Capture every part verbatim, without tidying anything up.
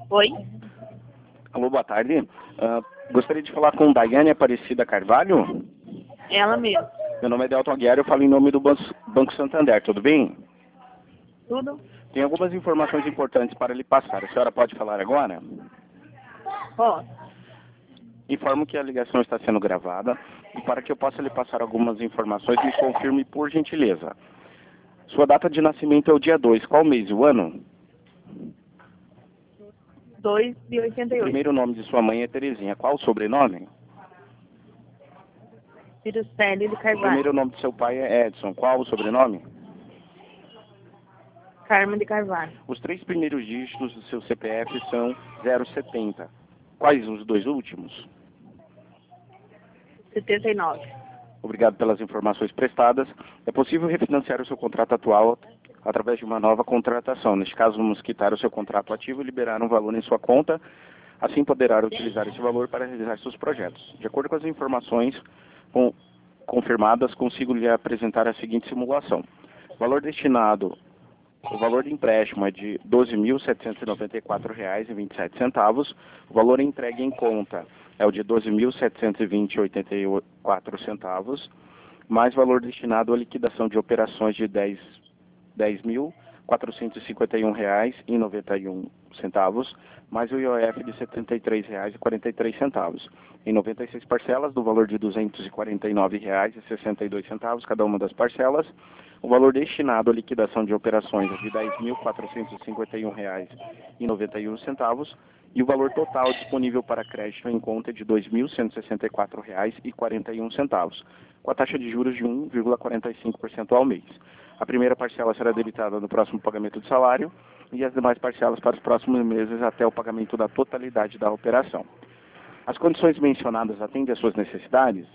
Oi? Alô, boa tarde. Ah, gostaria de falar com Daiane Aparecida Carvalho. Ela mesmo. Meu nome é Delton Aguiar, eu falo em nome do Ban- Banco Santander, tudo bem? Tudo? Tem algumas informações importantes para lhe passar. A senhora pode falar agora? Posso. Informo que a ligação está sendo gravada e para que eu possa lhe passar algumas informações, me confirme por gentileza. Sua data de nascimento é o dia dois. Qual mês e o ano? dois de oitenta e O oito. primeiro nome de sua mãe é Terezinha. Qual o sobrenome? Cirocélio de O Carvalho. primeiro nome de seu pai é Edson. Qual o sobrenome? Carmen de Carvalho. Os três primeiros dígitos do seu C P F são zero setenta. Quais os dois últimos? setenta e nove. Obrigado pelas informações prestadas. É possível refinanciar o seu contrato atual através de uma nova contratação. Neste caso, vamos quitar o seu contrato ativo e liberar um valor em sua conta. Assim poderá utilizar esse valor para realizar seus projetos. De acordo com as informações com, confirmadas, consigo lhe apresentar a seguinte simulação. O valor destinado, o valor de empréstimo é de doze mil setecentos e noventa e quatro reais e vinte e sete centavos. O valor entregue em conta é o de doze mil setecentos e vinte reais e oitenta e quatro centavos, mais valor destinado à liquidação de operações de dez mil quatrocentos e cinquenta e um reais e noventa e um centavos, mais o I O F de setenta e três reais e quarenta e três centavos. Em noventa e seis parcelas, do valor de duzentos e quarenta e nove reais e sessenta e dois centavos cada uma das parcelas. O valor destinado à liquidação de operações é de dez mil quatrocentos e cinquenta e um reais e noventa e um centavos. E o valor total disponível para crédito em conta é de dois mil cento e sessenta e quatro reais e quarenta e um centavos, com a taxa de juros de um vírgula quarenta e cinco por cento ao mês. A primeira parcela será debitada no próximo pagamento do salário e as demais parcelas para os próximos meses até o pagamento da totalidade da operação. As condições mencionadas atendem às suas necessidades?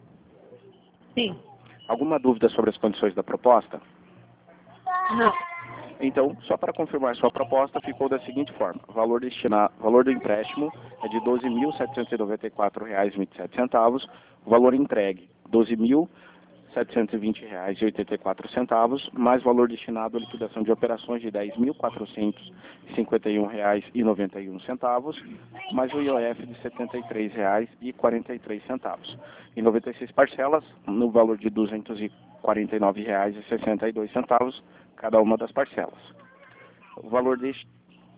Sim. Alguma dúvida sobre as condições da proposta? Não. Então, só para confirmar sua proposta, ficou da seguinte forma. O valor, destinado, valor do empréstimo é de doze mil setecentos e noventa e quatro reais e vinte e sete centavos. O valor entregue, doze mil setecentos e vinte reais e oitenta e quatro centavos, mais valor destinado à liquidação de operações de dez mil quatrocentos e cinquenta e um reais e noventa e um centavos, mais o I O F de setenta e três reais e quarenta e três centavos. Em noventa e seis parcelas, no valor de duzentos e quarenta e nove reais e sessenta e dois centavos cada uma das parcelas. O valor deste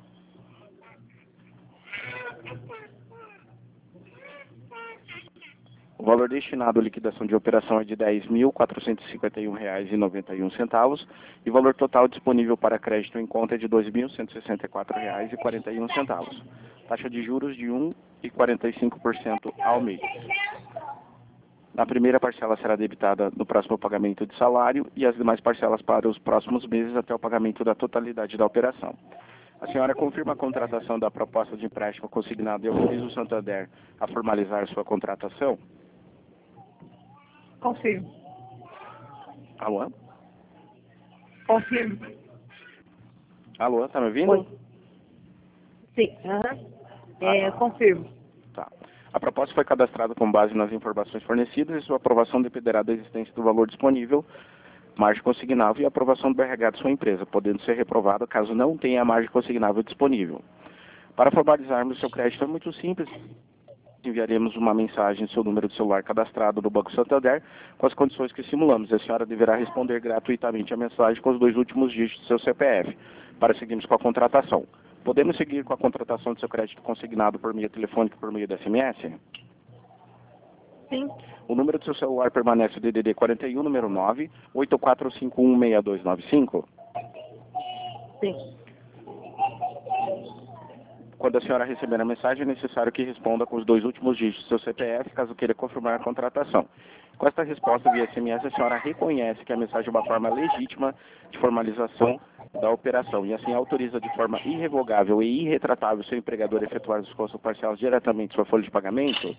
O valor destinado à liquidação de operação é de dez mil quatrocentos e cinquenta e um reais e noventa e um centavos e o valor total disponível para crédito em conta é de dois mil cento e sessenta e quatro reais e quarenta e um centavos. Taxa de juros de um vírgula quarenta e cinco por cento ao mês. A primeira parcela será debitada no próximo pagamento de salário e as demais parcelas para os próximos meses até o pagamento da totalidade da operação. A senhora confirma a contratação da proposta de empréstimo consignado e autoriza o Santander a formalizar sua contratação? Confirmo. Alô? Confirmo. Alô, tá me ouvindo? Oi. Sim. Aham. É, confirmo. Tá. A proposta foi cadastrada com base nas informações fornecidas e sua aprovação dependerá da existência do valor disponível, margem consignável e aprovação do R H de sua empresa, podendo ser reprovada caso não tenha a margem consignável disponível. Para formalizarmos o seu crédito é muito simples. Enviaremos uma mensagem em seu número de celular cadastrado no Banco Santander com as condições que simulamos. A senhora deverá responder gratuitamente a mensagem com os dois últimos dígitos do seu C P F, para seguirmos com a contratação. Podemos seguir com a contratação do seu crédito consignado por meio telefônico e por meio da S M S? Sim. O número do seu celular permanece o D D D quarenta e um, número nove, oito quatro cinco um, seis dois nove cinco? Sim. Quando a senhora receber a mensagem, é necessário que responda com os dois últimos dígitos do seu C P F, caso queira confirmar a contratação. Com esta resposta via S M S, a senhora reconhece que a mensagem é uma forma legítima de formalização da operação e assim autoriza de forma irrevogável e irretratável o seu empregador a efetuar os custos parciais diretamente em sua folha de pagamento?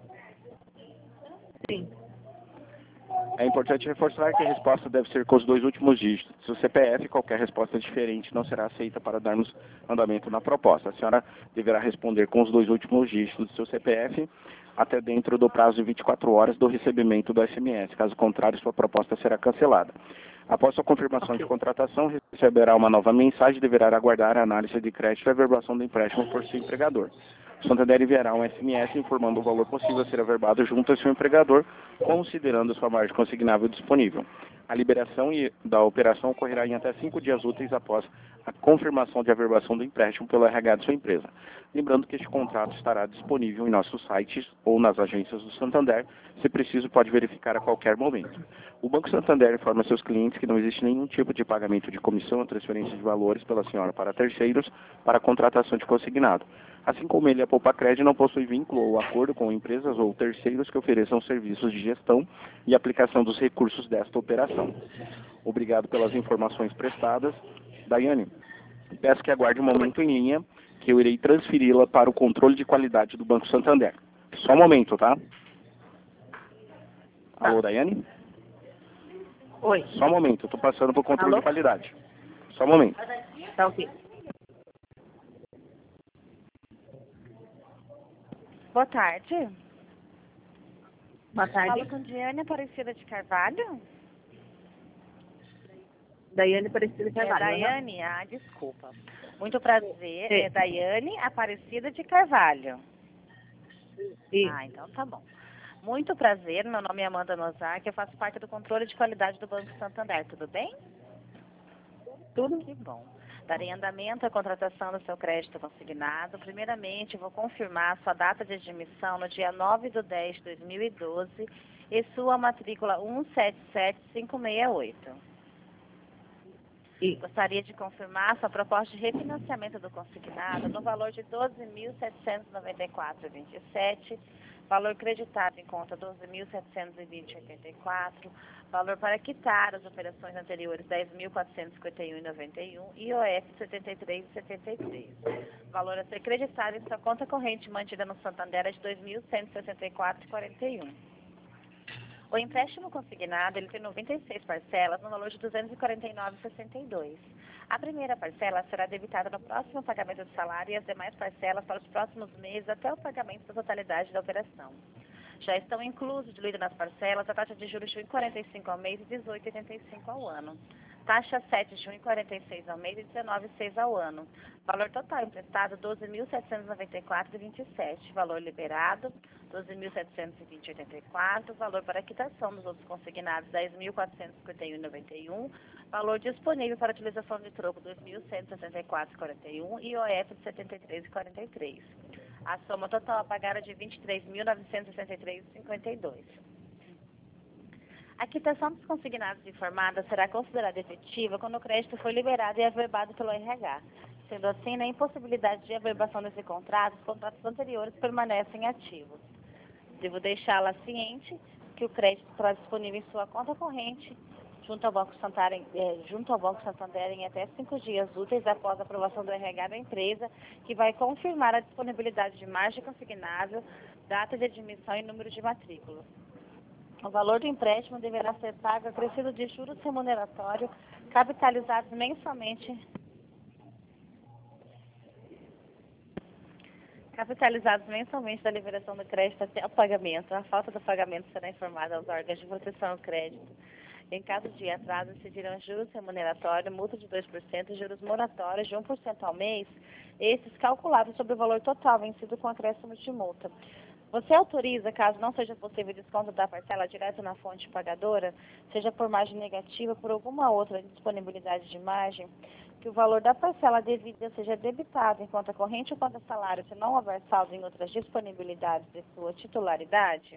Sim. É importante reforçar que a resposta deve ser com os dois últimos dígitos do seu C P F. Qualquer resposta diferente não será aceita para darmos andamento na proposta. A senhora deverá responder com os dois últimos dígitos do seu C P F até dentro do prazo de vinte e quatro horas do recebimento do S M S. Caso contrário, sua proposta será cancelada. Após sua confirmação Ok. de contratação, receberá uma nova mensagem e deverá aguardar a análise de crédito e a averbação do empréstimo por seu empregador. O Santander enviará um S M S informando o valor possível a ser averbado junto ao seu empregador, considerando sua margem consignável disponível. A liberação e- da operação ocorrerá em até cinco dias úteis após a confirmação de averbação do empréstimo pelo R H de sua empresa. Lembrando que este contrato estará disponível em nossos sites ou nas agências do Santander. Se preciso, pode verificar a qualquer momento. O Banco Santander informa seus clientes que não existe nenhum tipo de pagamento de comissão ou transferência de valores pela senhora para terceiros para a contratação de consignado. Assim como ele, a Poupa Crédito não possui vínculo ou acordo com empresas ou terceiros que ofereçam serviços de gestão e aplicação dos recursos desta operação. Obrigado pelas informações prestadas. Daiane, peço que aguarde um momento em linha, que eu irei transferi-la para o controle de qualidade do Banco Santander. Só um momento, tá? Tá. Alô, Daiane? Oi. Só um momento, eu estou passando para o controle Alô? de qualidade. Só um momento. Tá ok. Boa tarde. Boa Falo tarde. com Diane Aparecida de Carvalho. Daiane Aparecida É Carvalho. Daiane? Ah, desculpa. Muito prazer. Sim. É Daiane Aparecida de Carvalho. Sim. Ah, então tá bom. Muito prazer. Meu nome é Amanda Nozak. Eu faço parte do controle de qualidade do Banco Santander. Tudo bem? Tudo? Que bom. Darei andamento à contratação do seu crédito consignado. Primeiramente, vou confirmar sua data de admissão no dia nove de dez de dois mil e doze e sua matrícula um sete sete cinco seis oito. Sim. Gostaria de confirmar sua proposta de refinanciamento do consignado no valor de doze mil setecentos e noventa e quatro vírgula vinte e sete, valor creditado em conta doze mil setecentos e vinte vírgula oitenta e quatro, valor para quitar as operações anteriores dez mil quatrocentos e cinquenta e um vírgula noventa e um e I O F setenta e três vírgula setenta e três. Valor a ser creditado em sua conta corrente mantida no Santander é de dois mil cento e sessenta e quatro vírgula quarenta e um. O empréstimo consignado ele tem noventa e seis parcelas no valor de duzentos e quarenta e nove vírgula sessenta e dois. A primeira parcela será debitada no próximo pagamento do salário e as demais parcelas para os próximos meses até o pagamento da totalidade da operação. Já estão inclusos, diluídos nas parcelas, a taxa de juros de um vírgula quarenta e cinco ao mês e dezoito vírgula oitenta e cinco ao ano. Taxa sete de um vírgula quarenta e seis ao mês e dezenove vírgula seis ao ano. Valor total emprestado doze mil setecentos e noventa e quatro vírgula vinte e sete. Valor liberado doze mil setecentos e vinte vírgula oitenta e quatro. Valor para quitação dos outros consignados dez mil quatrocentos e cinquenta e um vírgula noventa e um. Valor disponível para utilização de troco dois mil cento e sessenta e quatro vírgula quarenta e um e I O F de setenta e três vírgula quarenta e três. A soma total a pagar é de vinte e três mil novecentos e sessenta e três vírgula cinquenta e dois. A quitação dos consignados informada será considerada efetiva quando o crédito for liberado e averbado pelo R H. Sendo assim, na impossibilidade de averbação desse contrato, os contratos anteriores permanecem ativos. Devo deixá-la ciente que o crédito estará disponível em sua conta corrente junto ao Banco Santander, eh, junto ao Banco Santander em até cinco dias úteis após a aprovação do R H da empresa, que vai confirmar a disponibilidade de margem consignável, data de admissão e número de matrícula. O valor do empréstimo deverá ser pago acrescido de juros remuneratórios capitalizados mensalmente capitalizados mensalmente da liberação do crédito até o pagamento. A falta do pagamento será informada aos órgãos de proteção ao crédito. Em caso de atraso, incidirão juros remuneratórios, multa de dois por cento e juros moratórios de um por cento ao mês, esses calculados sobre o valor total vencido com acréscimo de multa. Você autoriza, caso não seja possível desconto da parcela direto na fonte pagadora, seja por margem negativa ou por alguma outra disponibilidade de margem, que o valor da parcela devida seja debitado em conta corrente ou conta salário, se não houver saldo em outras disponibilidades de sua titularidade?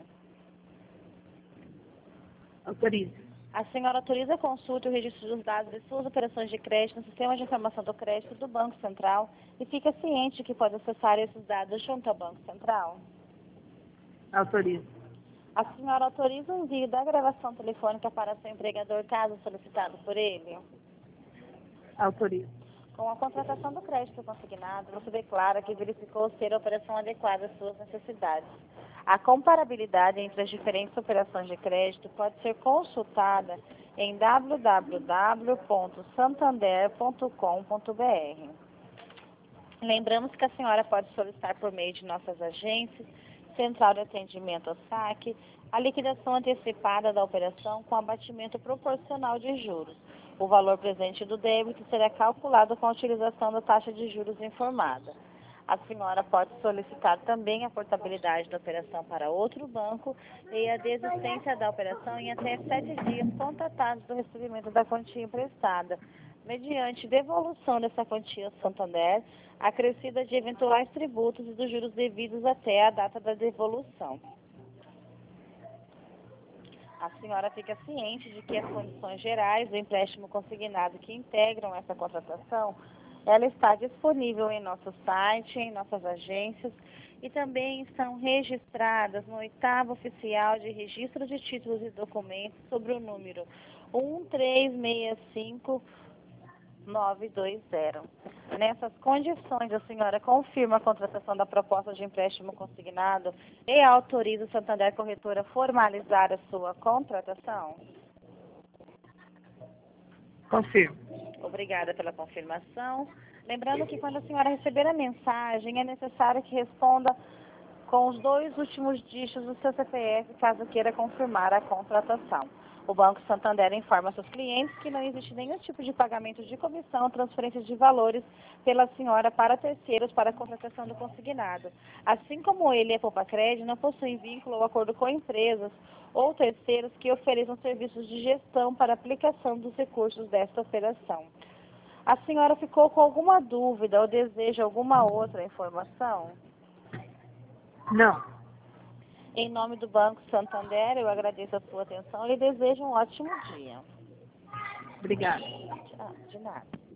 Autorizo. A senhora autoriza a consulta e o registro dos dados de suas operações de crédito no Sistema de Informação do Crédito do Banco Central e fica ciente que pode acessar esses dados junto ao Banco Central? Autorizo. A senhora autoriza o envio da gravação telefônica para seu empregador, caso solicitado por ele? Autorizo. Com a contratação do crédito consignado, você declara que verificou ser a operação adequada às suas necessidades. A comparabilidade entre as diferentes operações de crédito pode ser consultada em w w w ponto santander ponto com ponto b r. Lembramos que a senhora pode solicitar por meio de nossas agências Central de Atendimento ao Saque, a liquidação antecipada da operação com abatimento proporcional de juros. O valor presente do débito será calculado com a utilização da taxa de juros informada. A senhora pode solicitar também a portabilidade da operação para outro banco e a desistência da operação em até sete dias contatados do recebimento da quantia emprestada, mediante devolução dessa quantia ao Santander, acrescida de eventuais tributos e dos juros devidos até a data da devolução. A senhora fica ciente de que as condições gerais do empréstimo consignado que integram essa contratação, ela está disponível em nosso site, em nossas agências e também estão registradas no oitavo oficial de registro de títulos e documentos sobre o número um três seis cinco nove dois zero. Nessas condições, a senhora confirma a contratação da proposta de empréstimo consignado e autoriza o Santander Corretora a formalizar a sua contratação? Confirmo. Obrigada pela confirmação. Lembrando que quando a senhora receber a mensagem, é necessário que responda com os dois últimos dígitos do seu C P F, caso queira confirmar a contratação. O Banco Santander informa seus clientes que não existe nenhum tipo de pagamento de comissão ou transferência de valores pela senhora para terceiros para a contratação do consignado. Assim como ele e a Poupa Crédito não possuem vínculo ou acordo com empresas ou terceiros que ofereçam serviços de gestão para aplicação dos recursos desta operação. A senhora ficou com alguma dúvida ou deseja alguma outra informação? Não. Em nome do Banco Santander, eu agradeço a sua atenção e desejo um ótimo dia. Obrigada. Ah, de nada.